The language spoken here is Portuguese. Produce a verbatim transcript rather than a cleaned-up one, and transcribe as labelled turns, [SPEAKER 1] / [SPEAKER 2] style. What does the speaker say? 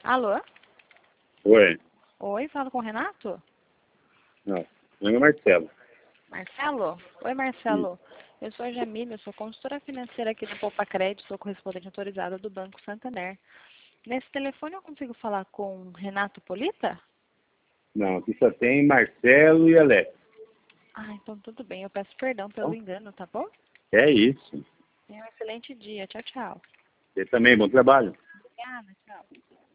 [SPEAKER 1] Alô?
[SPEAKER 2] Oi.
[SPEAKER 1] Oi, falo com o Renato?
[SPEAKER 2] Não, meu nome é Marcelo.
[SPEAKER 1] Marcelo? Oi, Marcelo. Eu sou a Jamília, sou consultora financeira aqui do Poupa Crédito, sou correspondente autorizada do Banco Santander. Nesse telefone eu consigo falar com Renato Polita?
[SPEAKER 2] Não, aqui só tem Marcelo e Alex.
[SPEAKER 1] Ah, então tudo bem. Eu peço perdão pelo engano, tá bom?
[SPEAKER 2] É isso.
[SPEAKER 1] Tenha um excelente dia. Tchau, tchau.
[SPEAKER 2] Você também, bom trabalho.
[SPEAKER 1] Obrigada, tchau.